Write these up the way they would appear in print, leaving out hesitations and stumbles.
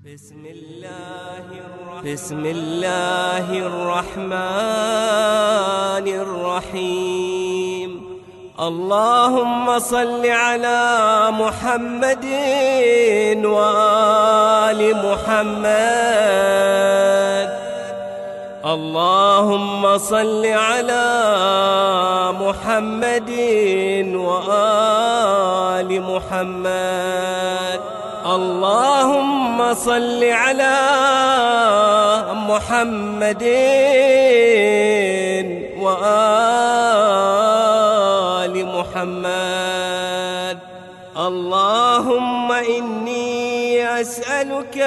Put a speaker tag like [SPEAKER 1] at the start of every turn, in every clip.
[SPEAKER 1] بسم الله الرحمن الرحيم. اللهم صل على محمد وآل محمد. اللهم صل على محمد وآل محمد. اللهم صل على محمد وآل محمد. اللهم إني أسألك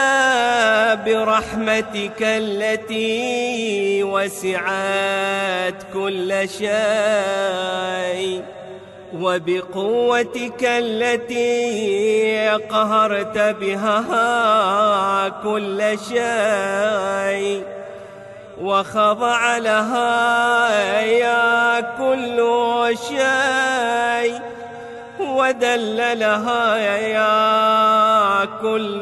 [SPEAKER 1] برحمتك التي وسعت كل شيء وبقوتك التي قهرت بها كل شيء وخضع لها يا كل شيء ودل لها يا كل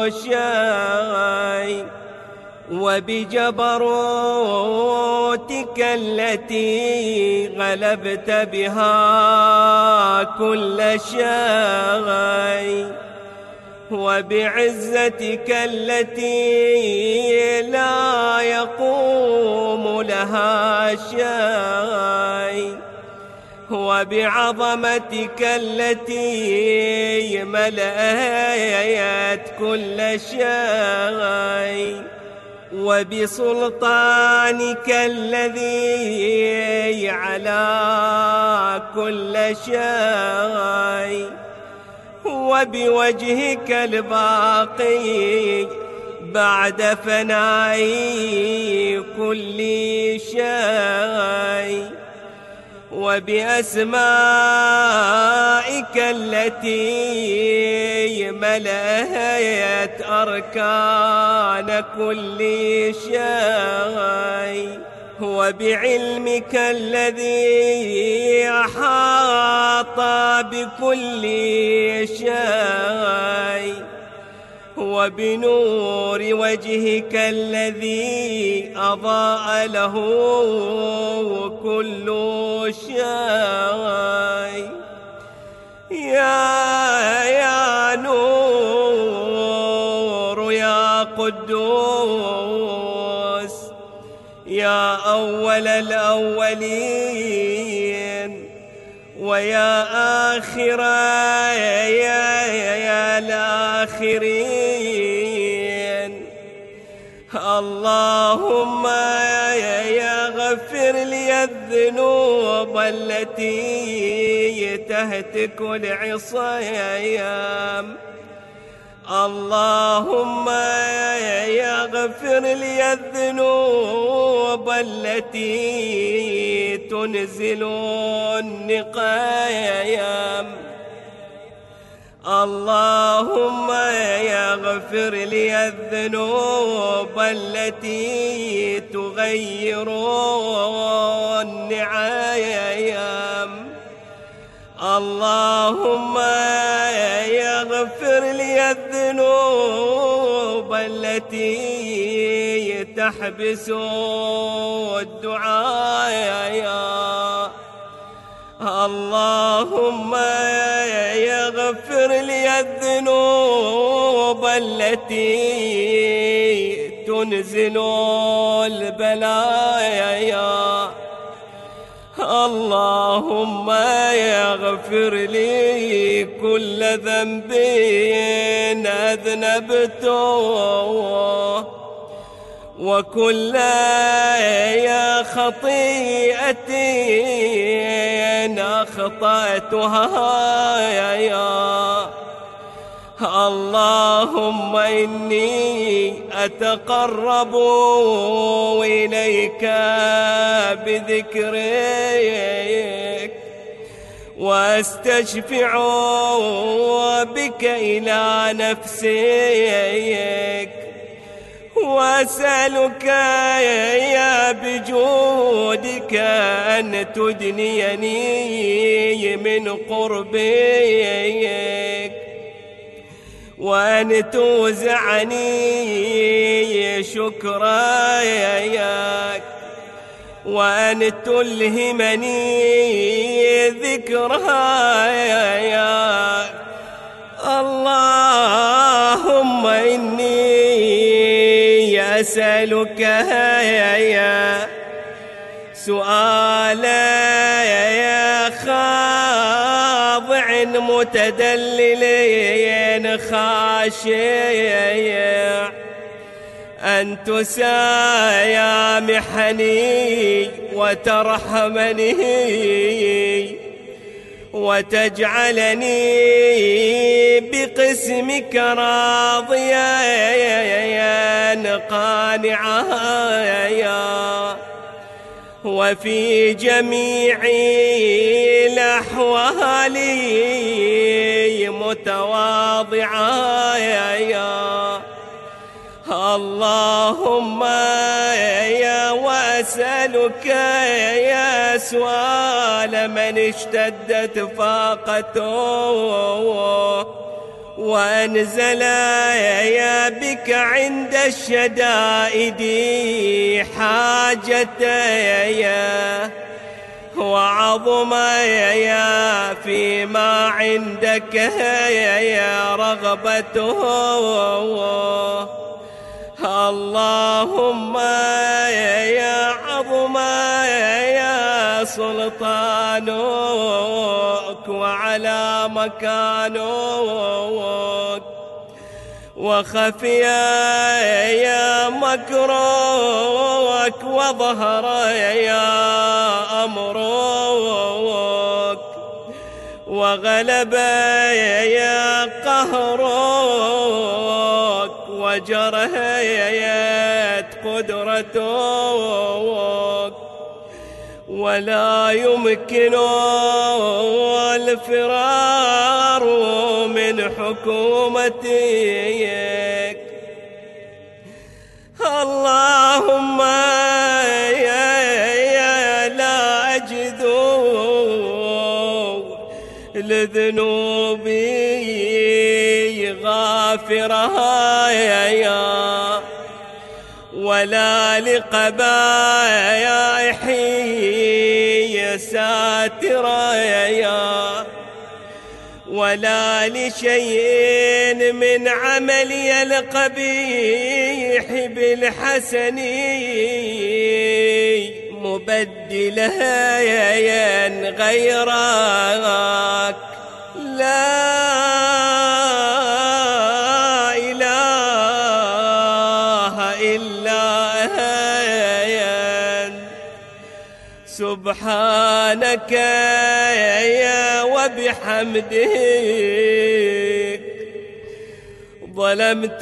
[SPEAKER 1] شيء وبجبروتك التي غلبت بها كل شيء وبعزتك التي لا يقوم لها شيء وبعظمتك التي ملأت كل شيء وبسلطانك الذي على كل شيء وبوجهك الباقي بعد فناء كل شيء وبأسمائك التي ملأت أركان كل شيء وبعلمك الذي أحاط بكل شيء وبنور وجهك الذي أضاء له كل شيء. يا نور يا قدوس يا أول الأولين ويا آخر يا الآخرين. اللهم يغفر لي الذنوب التي تهتك العصيام. اللهم يغفر لي الذنوب التي تنزل النقايام. اللهم يغفر لي الذنوب التي تغير النعايام. اللهم يغفر لي الذنوب التي تحبس الدعاء. اللهم يغفر لي الذنوب التي تنزل البلايا. اللهم يغفر لي كل ذنب أذنبته وكل خطيئة أخطأتها يا اللهم إني أتقرب إليك بذكرك وأستشفع بك إلى نفسك وأسألك يا بجودك أن تدنيني من قربك وأن توزعني شكراك، وأن تلهمني ذكراك. اللهم إني أسألك يا سؤالا خاضع متدلل خاشع، أن تسامحني وترحمني وتجعلني بقسمك راضيا قانعا، وفي جميع الأحوال متواضعا. اللهم وأسألك يا سؤال من اشتدت فاقته وأنزل يا بك عند الشدائد حاجته، وعظم يا فيما عندك يا رغبته. اللهم يا عظم يا سلطانك وعلى مكانك، وخفي يا مكرك وظهر يا أمرك، وغلب يا قهرك وجريت قدرتك، ولا يمكن الفرار من حكومتك. اللهم يا لا أجد لذنوبي غافرها ولا لقبائحي ساترا، ولا لشيء من عملي القبيح بالحسن مبدلا غيرك. لا إله إلا أنت سبحانك يا وبحمدك. ظلمت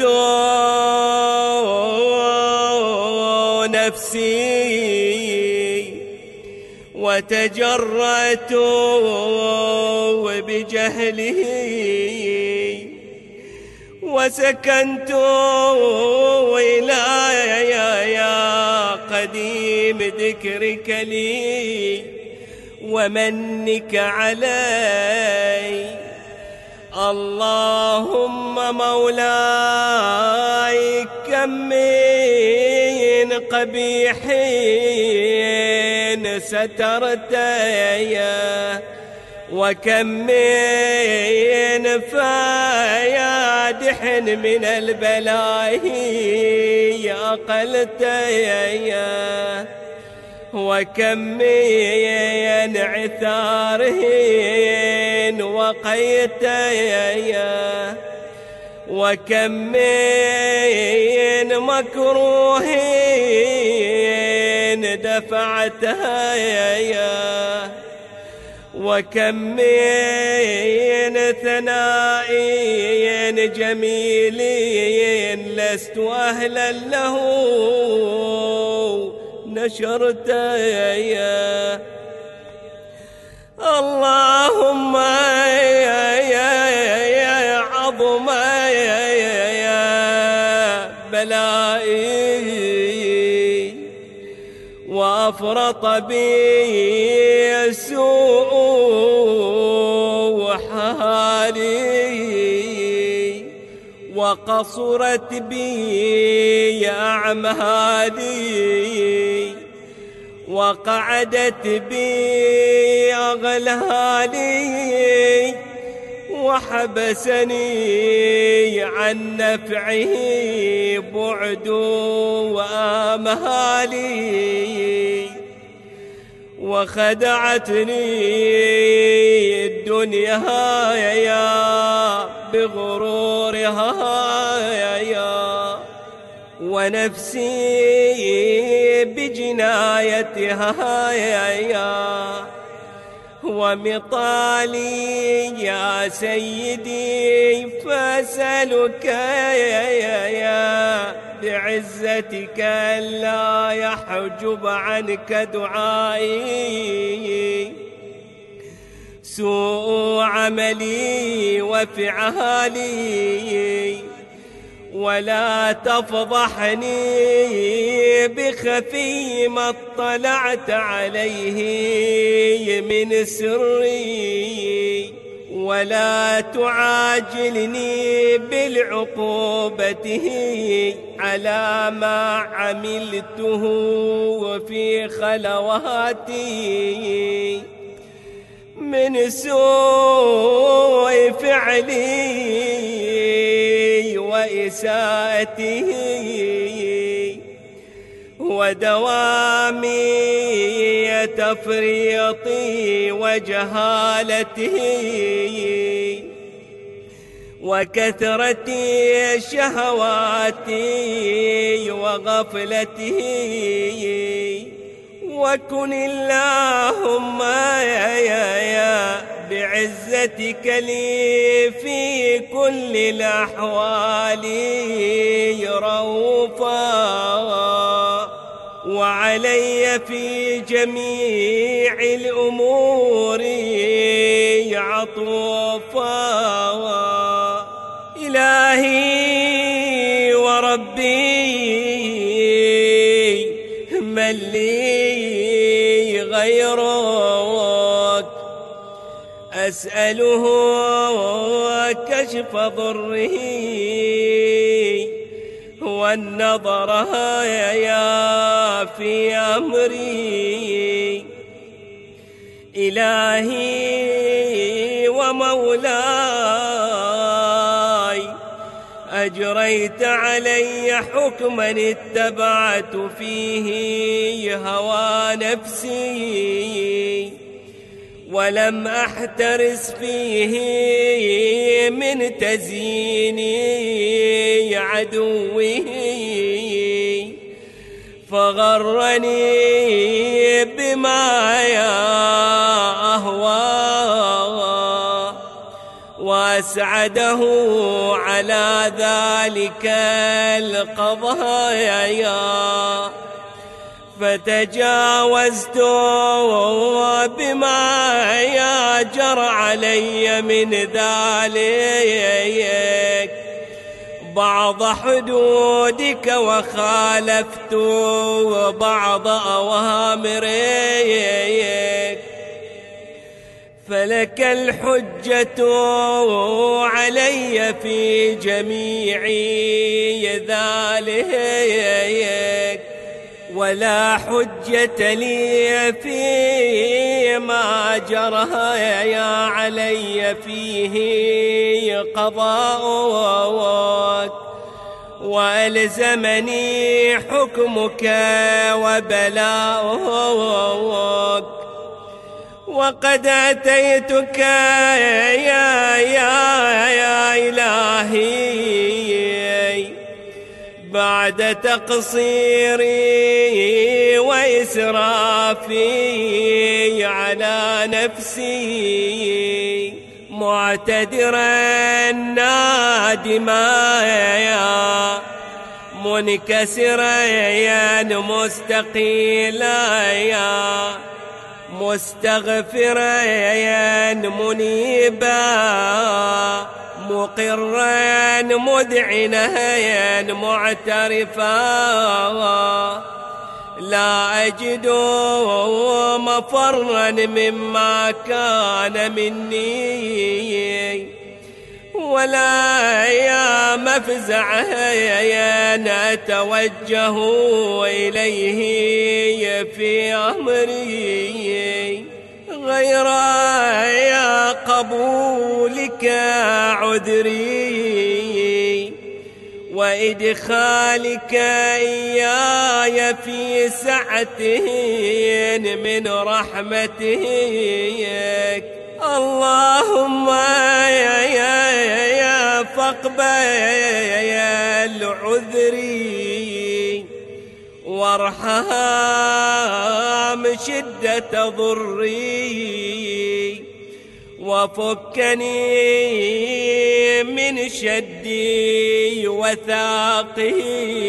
[SPEAKER 1] نفسي وتجرأت بجهله، وسكنت إلى يا قديم ذكرك لي ومنك علي. اللهم مولاي كم من قبيح سترت وكم من فيادح من البلاء أقلت وكم من عثار وقيت وكم من مكروه دفعتها وكم من ثناء جميل لست أهلا له نشرت. اللهم يا عظم يا بلائي وأفرط بي سوء حالي، وقصرت بي أعمالي وقعدت بي أغلالي وحبسني عن نفعه بعد وآمالي وخدعتني الدنيا بغرورها ونفسي بجنايتها ومطالي يا سيدي فأسألك بعزتك ألا يحجب عنك دعائي سوء عملي وفعالي ولا تفضحني بخفي ما اطلعت عليه من سري ولا تعاجلني بالعقوبة على ما عملته في خلواتي من سوء فعلي وإساءته ودوامي تفريطي وجهالته وكثرة شهواتي وغفلته وكن اللهم يا بعزتك لي في كل الأحوال رؤوفا وعلي في جميع الأمور عطوفا إلهي وربي من لي غيرك أسأله كشف ضره والنظر يا في أمري إلهي ومولاي أجريت علي حكما اتبعت فيه هوى نفسي ولم أحترس فيه من تزييني عدوه فغرني بما أهوى وأسعده على ذلك القضايا فتجاوزت بما جرى علي من ذلك بعض حدودك وخالفت بعض أوامرك فلك الحجة علي في جميع ذلك ولا حجة لي فيما جرى علي فيه قضاؤك وألزمني حكمك وبلاؤك وقد أتيتك يا إلهي بعد تقصيري وإسرافي على نفسي معتذرا نادما منكسرا مستقيلا مستغفرا منيبا مقرا مذعنا معترفا لا أجد مفرا مما كان مني ولا مفزع أتوجه إليه في أمري، غير يا قبولك عذري وإدخالك إياي في سعة من رحمتك. اللهم يا فاقبل عذري وارحم شدة ضري وفكني من شدي وثاقي.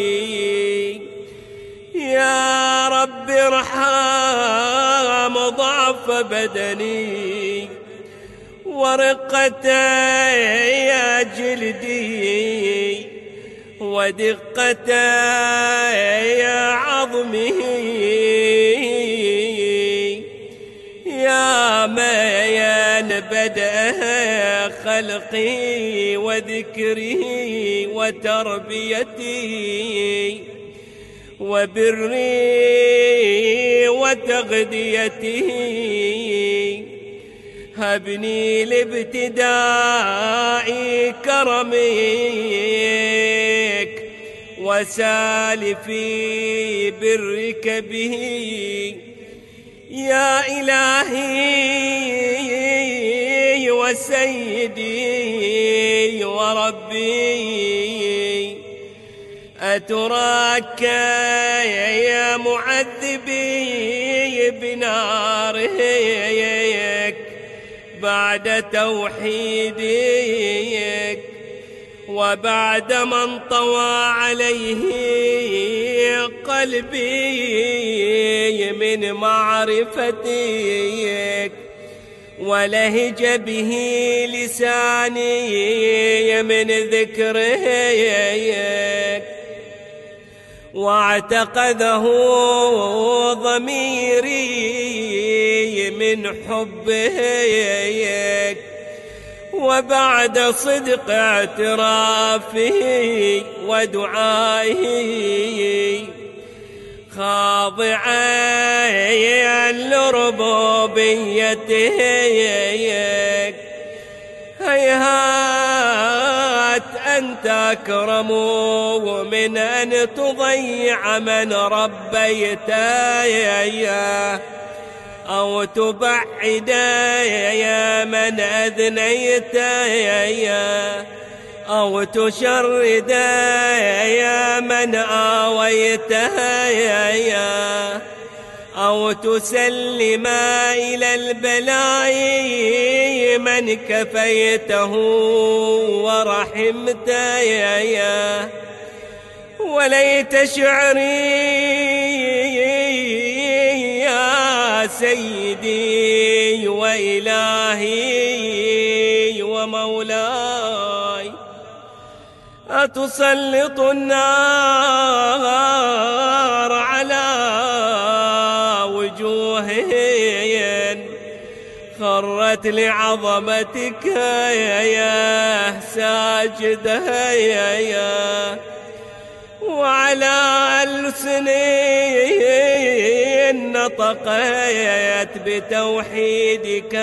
[SPEAKER 1] يا رب ارحم ضعف بدني ورقة يا جلدي ودقة يا عظمي. يا من بدأ خلقي وذكري وتربيتي وبري وتغذيتي، هبني لابتداء كرمك وسال في برك به. يا إلهي وسيدي وربي، أتراك يا معذبي بنارك بعد توحيدك وبعد من طوى عليه قلبي من معرفتك ولهج به لساني من ذكرك واعتقده ضميري من حبك وبعد صدق اعترافه ودعائه خاضعا لربوبيتك. هيهات أنت أكرم من أن تضيع من ربيته أو تبعد يا من أذنيت أو تشرد يا من آويته أو تسلم إلى البلاء من كفيته ورحمته. وليت شعري يا سيدي وإلهي ومولاي أتسلط النار على وجوههم خرت لعظمتك يا ساجدة يا وعلى ألسنين نطقت بتوحيدك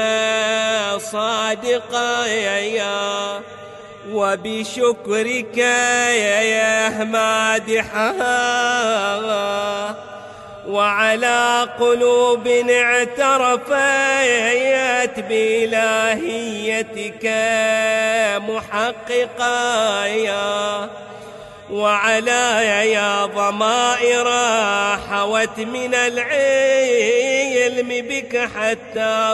[SPEAKER 1] صادقة يا وبشكرك يا مادحة وعلى قلوب اعترفت بإلهيتك محققة يا وعلى يا ضمائر حوت من العلم بك حتى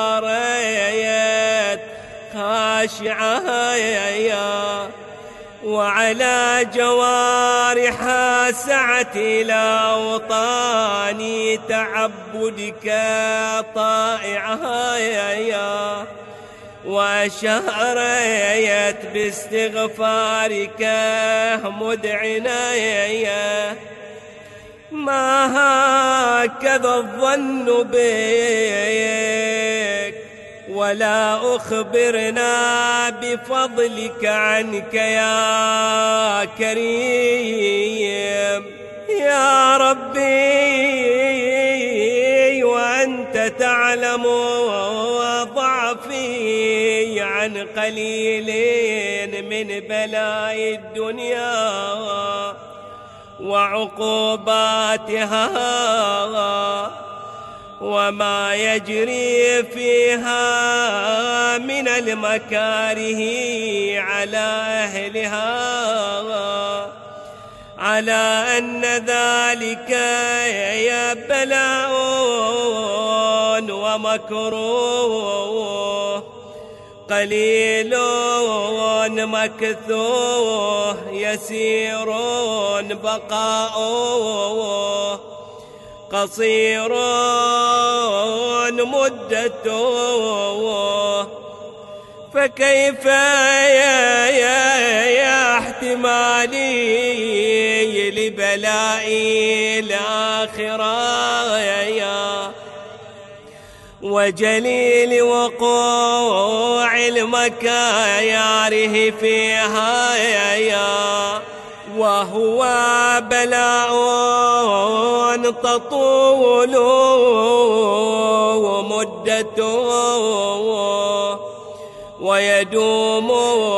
[SPEAKER 1] صارت خاشعة يا وعلى جوارح سعت إلى أوطان تعبدك طائعها يا وشهرت باستغفارك مدعنا يا ما هكذا الظن بك ولا أخبرنا بفضلك عنك يا كريم يا ربي، وأنت تعلم ضعفي عن قليل من بلاء الدنيا وعقوباتها وما يجري فيها من المكاره على أهلها، على أن ذلك يا بلاء ومكروه قليل مكثوه يسير بقاؤه قصير مدته، فكيف يا احتمالي لبلائي الآخرة وجليل وقوع المكاره فيها وهو بلاء تطول مدته ويدوم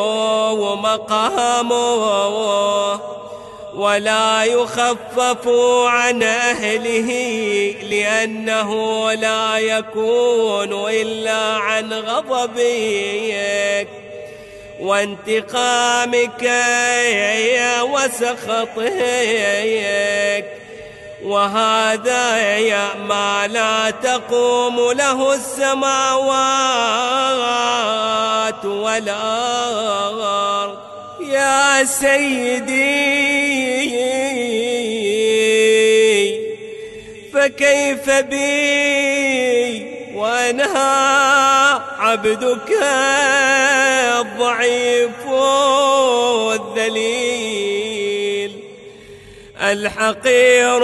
[SPEAKER 1] مقامه ولا يخفف عن أهله، لأنه لا يكون إلا عن غضبك وانتقامك وسخطك، وهذا ما لا تقوم له السماوات والأرض يا سيدي، فكيف بي وأنا عبدك الضعيف الذليل الحقير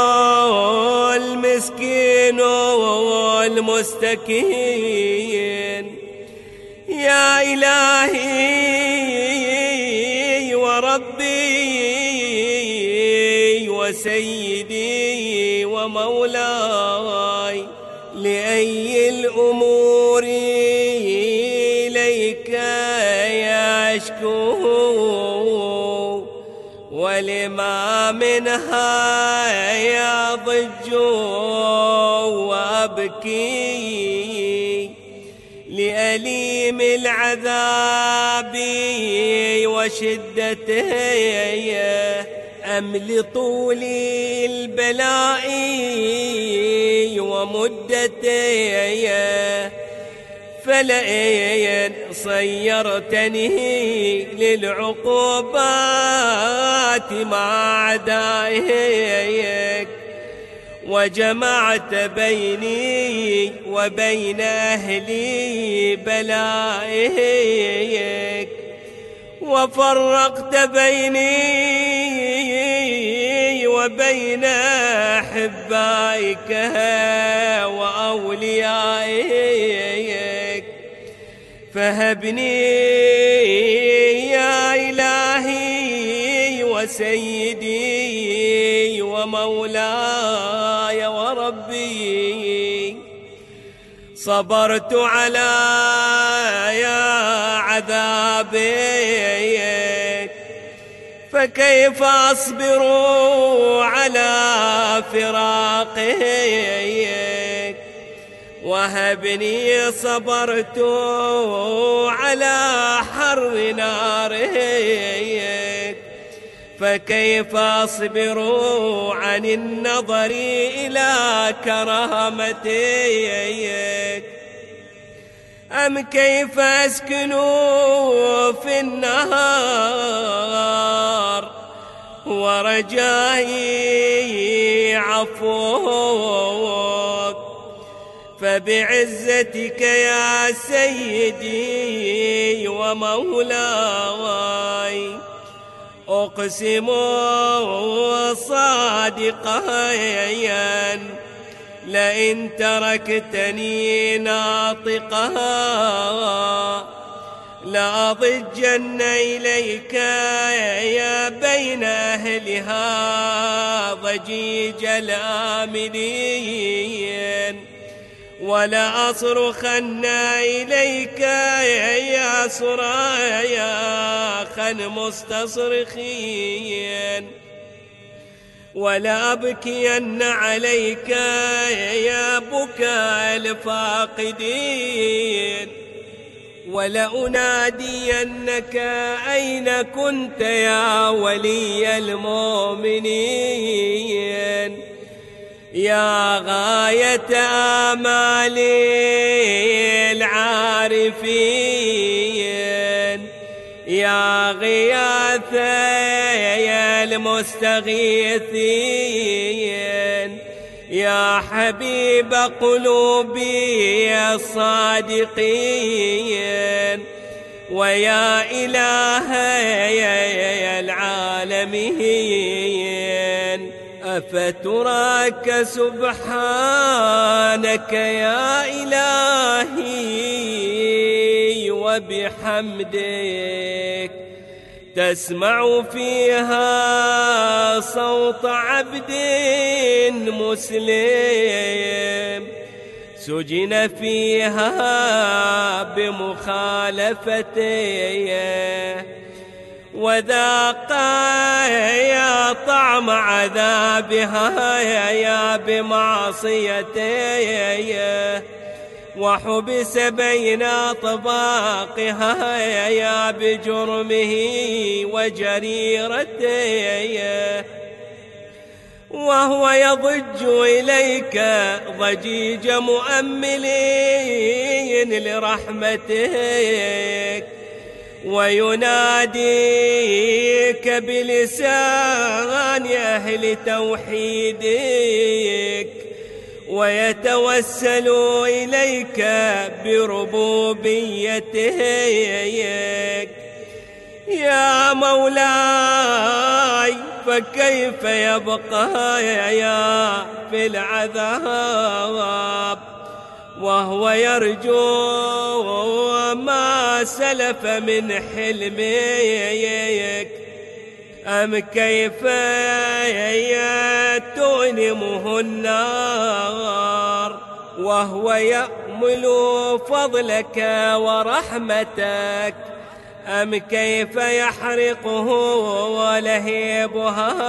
[SPEAKER 1] المسكين المستكين يا إلهي وربي وسيدي ومولاي، لأي الأمور إليك يشكو ولما منها يضج وأبكي، لأليم العذاب وشدته أم لطول البلاء ومدته، فلئن صيرتني للعقوبات مع أعدائك وجمعت بيني وبين أهلي بلائك وفرقت بيني وبين أحبائك وأوليائك، فهبني يا إلهي وسيدي ومولاي وربي. صبرت على عذابك، فكيف أصبر على فراقك؟ وهبني صبرت على حر نارك، فكيف أصبر عن النظر إلى كرامتك؟ أم كيف أسكن في النهار ورجائي عفوك؟ فبعزتك يا سيدي ومولاي أقسم صادقا لئن تركتني ناطقها لأضجن إليك يا بين أهلها ضجيج الآمنين، ولأصرخن إليك يا صراخا مستصرخين، ولأبكين عليك يا بكاء الفاقدين، ولأنادينك أين كنت يا ولي المؤمنين، يا غاية آمالي العارفين، يا غياث المستغيثين، يا حبيب قلوبي الصادقين، ويا إله العالمين. أفتراك سبحانك يا إلهي وبحمدك تسمع فيها صوت عبد مسلم سجن فيها بمخالفته، وذاق يا طعم عذابها يا بمعصيته، وحبس بين طباقها يا بجرمه وجريرته، وهو يضج إليك ضجيج مؤملين لرحمتك، ويناديك بلسان أهل توحيدك، ويتوسل إليك بربوبيتك. يا مولاي فكيف يبقى يا في العذاب وهو يرجو ما سلف من حلمك؟ أم كيف تؤلمه النار وهو يأمل فضلك ورحمتك؟ أم كيف يحرقه ولهيبها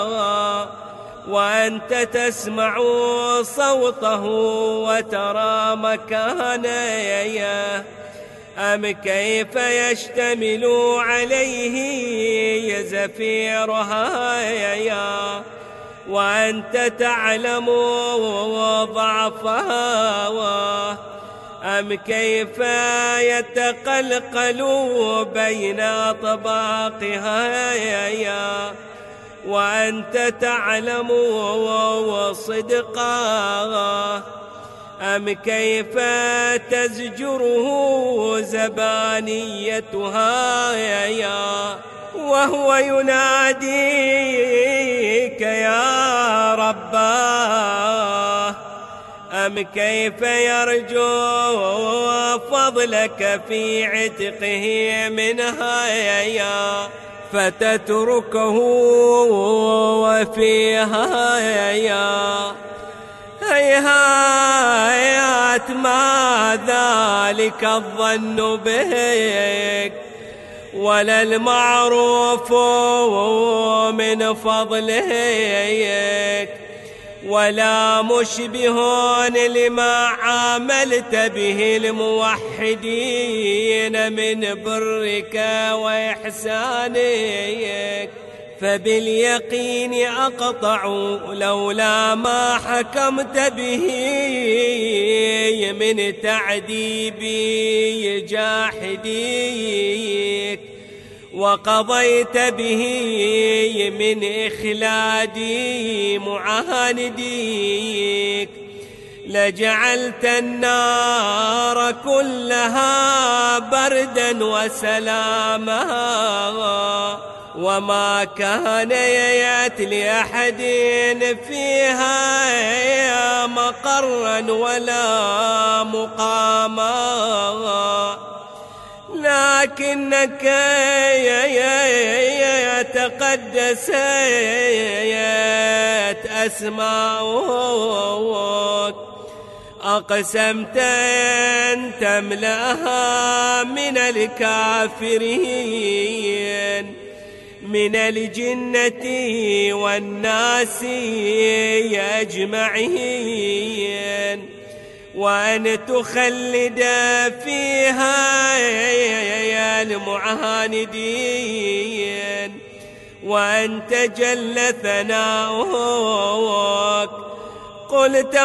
[SPEAKER 1] وأنت تسمع صوته وترى مكانه؟ أم كيف يشتمل عليه زفيرها وأنت تعلم ضعفها؟ أم كيف يتقلقل بين طباقها وأنت تعلم صدقها؟ أم كيف تزجره زبانيتها وهو يناديك يا رباه؟ أم كيف يرجو فضلك في عتقه منها فتتركه وفيها هيهات ما ذلك الظن بك ولا المعروف من فضلك ولا مشبه لما عاملت به الموحدين من برك وإحسانك. فباليقين أقطع لولا ما حكمت به من تعذيبي جاحديك وقضيت به من إخلادي معانديك لجعلت النار كلها بردا وسلاما وما كان لأحد فيها مقرا ولا مقاما، لكنك تقدست أسماؤك، أقسمت أن تملأها من الكافرين من الجنة والناس أجمعين، وأن تخلد فيها المعاندين، وأن تجل ثناؤك. قلت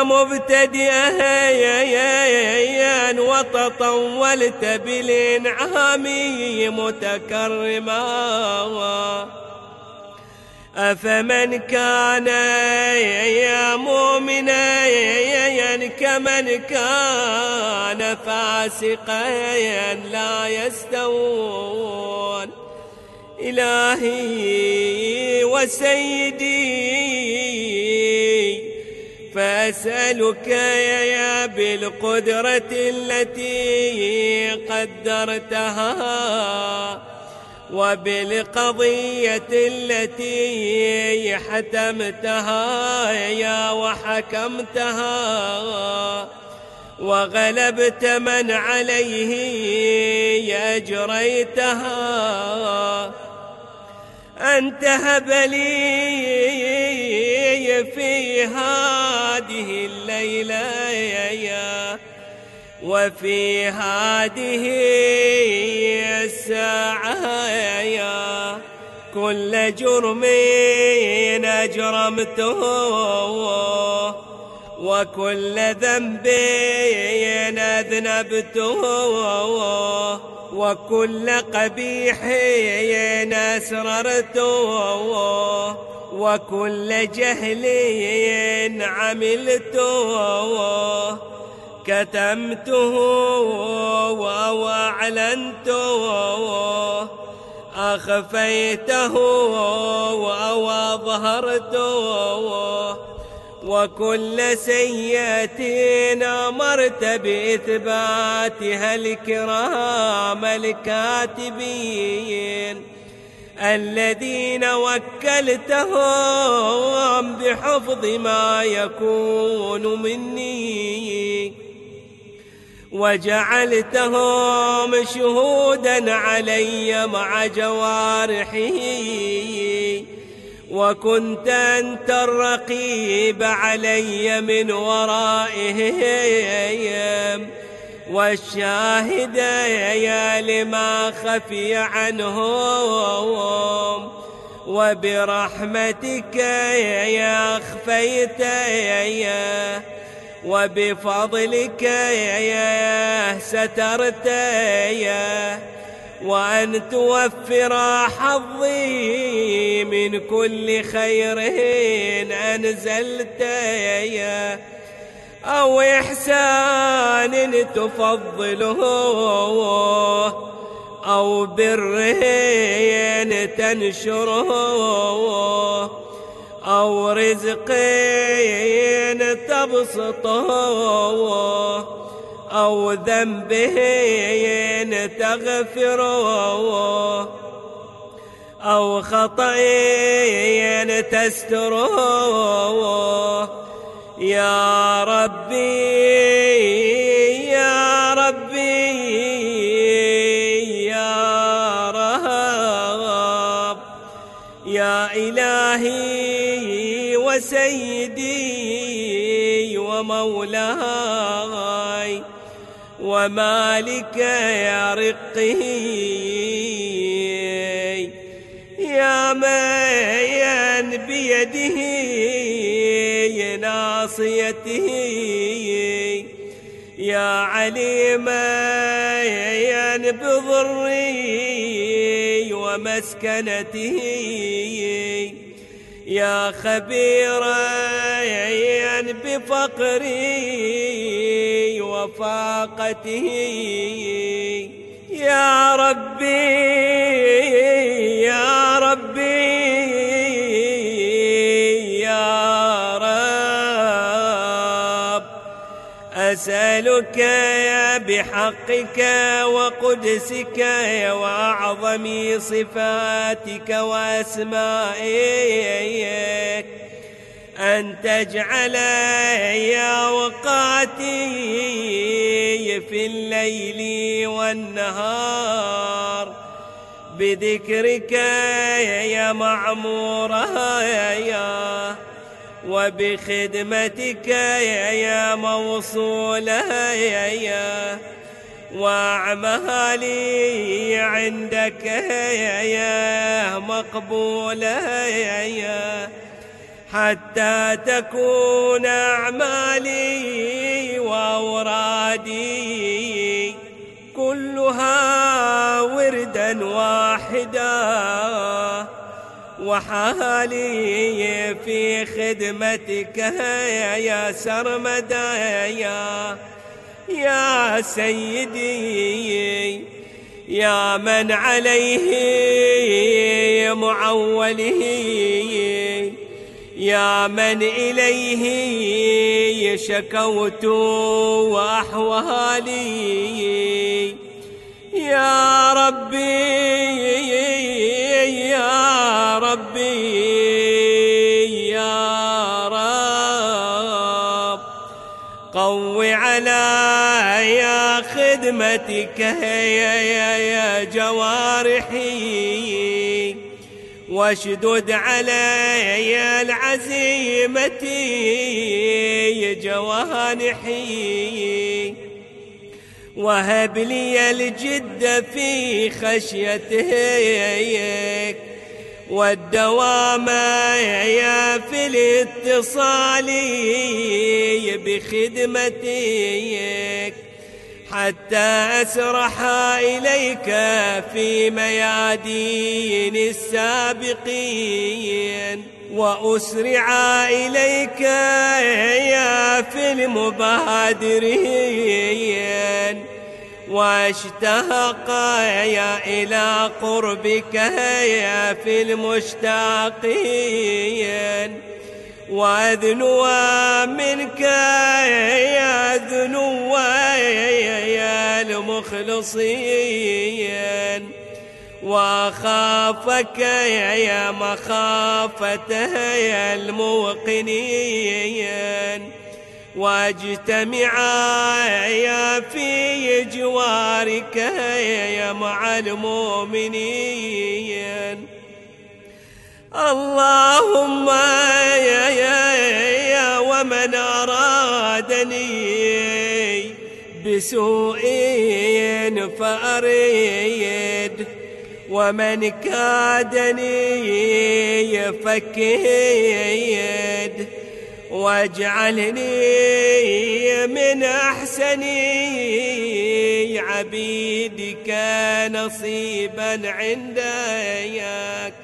[SPEAKER 1] مبتدئا وتطولت بالإنعام متكرما، أفمن كان مؤمنا كمن كان فاسقا لا يستوون. إلهي وسيدي فأسألك بالقدرة التي قدرتها وبالقضية التي حتمتها وحكمتها وغلبت من عليه أجريتها، أن تهب لي في هذه الليلة وفي هذه الساعة كل جرم أجرمته وكل ذنب أذنبته وكل قبيح أسررته وكل جهل عملته كتمته وأعلنته أخفيته وأظهرته وكل سيئة أمرت بإثباتها الكرام الكاتبين الذين وكلتهم بحفظ ما يكون مني، وجعلتهم شهودا علي مع جوارحي، وكنت أنت الرقيب علي من ورائهم والشاهد لما خفي عنهم، وبرحمتك أخفيت وبفضلك سترت، وأن توفر حظي من كل خير أنزلت أو إحسان تفضله أو بر تنشره أو رزق تبسطه أو ذنب تغفره أو خطأ تستره. يا ربي يا ربي يا رب يا إلهي وسيدي ومولاي ومالك يا رقي، يا من بيده ناصيته، يا عليما بضري ومسكنته، يا خبيرا بفقري وفاقته. يا ربي يا ربي وأسألك بحقك وقدسك وأعظم صفاتك وأسمائك أن تجعل يا وقاتي في الليل والنهار بذكرك يا معمورها يا وبخدمتك يا موصولها يا وأعمالي عندك يا مقبولها يا حتى تكون أعمالي وأورادي كلها وردا واحدا وحالي في خدمتك يا سرمدا يا سيدي يا من عليه معوله يا من إليه شكوت وأحوالي يا ربي يا ربي يا رب قو على خدمتك يا جوارحي واشدد علي العزيمة جوانحي وهب لي الجد في خشيتك والدوام يا في الاتصال بخدمتك حتى أسرح إليك في ميادين السابقين وأسرع إليك يا في المبادرين واشتاق يا إلى قربك يا في المشتاقين وأذنو منك يا ذنو يا المخلصين وأخافك يا مخافة يا الموقنين واجتمع يا في جوارك يا مع المؤمنين اللهم يا ومن أرادني بسوء فأريد ومن كادني فكيد واجعلني من أحسن عبيدك نصيبا عندك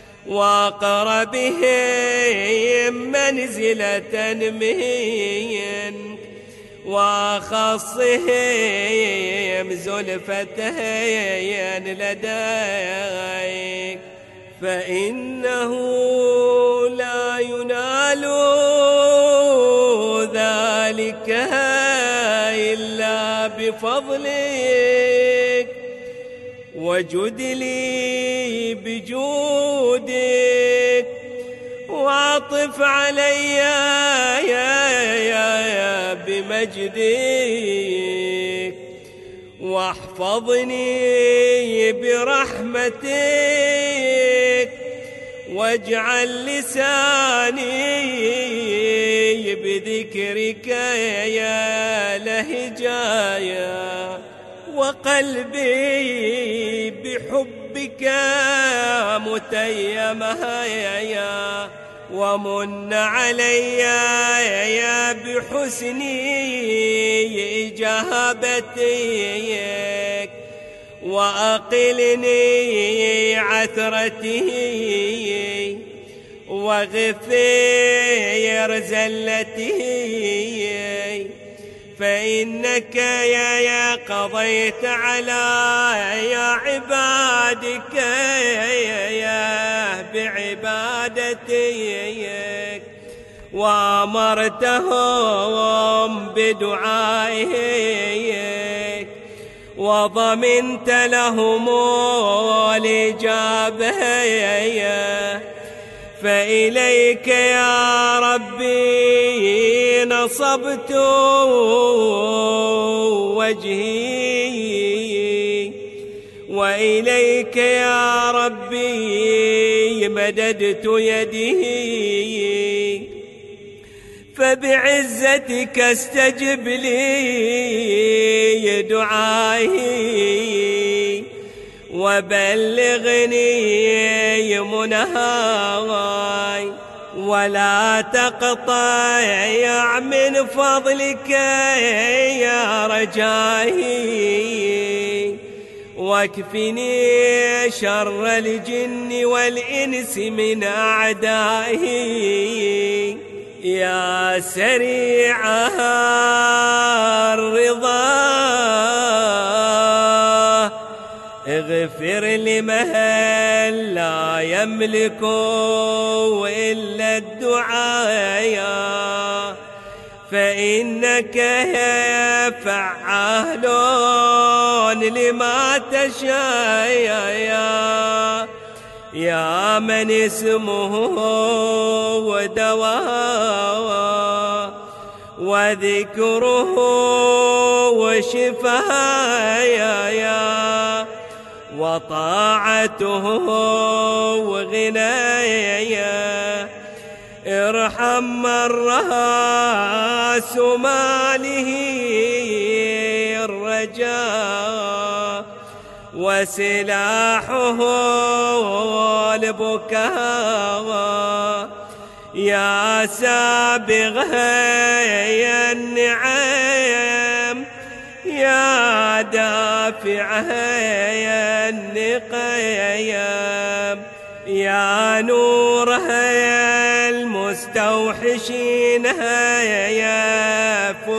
[SPEAKER 1] وأقربهم منزلة منك وأخصهم زلفة لديك فإنه لا ينال ذلك إلا بفضلك وجد لي بجودك وعطف علي يا بمجدك واحفظني برحمتك واجعل لساني بذكرك يا لهجايا وقلبي بحبك متيمها ومن علي يا بحسن إجابتك وأقلني عثرتي وغفير زلتي فإنك يا قضيت على عبادك يا بعبادتك وأمرتهم بدعائك وضمنت لهم الإجابة، فإليك يا ربي نصبت وجهي، وإليك يا ربي مددت يدي، فبعزتك استجب لي دعائي وبلغني منهاي، ولا تقطع من فضلك يا رجائي، واكفني شر الجن والإنس من أعدائي، يا سريع الرضا اغفر لمن لا يملك إلا الدعاء، فإنك فعال لما تشاء، يا من اسمه ودواء وذكره وشفاء وطاعته وغنايا، ارحم من رأس ماله الرجاء وسلاحه البكاء، يا سابغ النعم يا دافع النقيم، يا نور المستوحشين يا في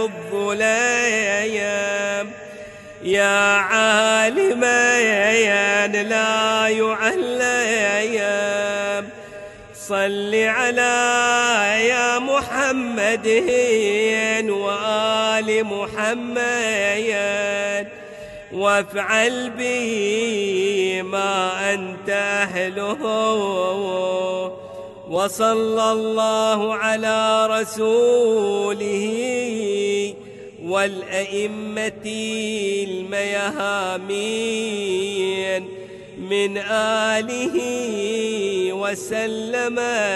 [SPEAKER 1] الظلام، يا عالما لا يعلم، صل على يا محمد وآل محمد، وافعل به ما أنت أهله، وصلى الله على رسوله والأئمة الميامين من آله وسلم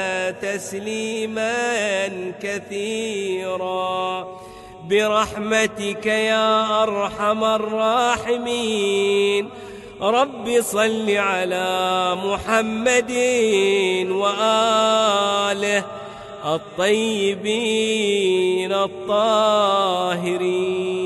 [SPEAKER 1] تسليما كثيرا، برحمتك يا أرحم الراحمين. رب صل على محمد وآله الطيبين الطاهرين.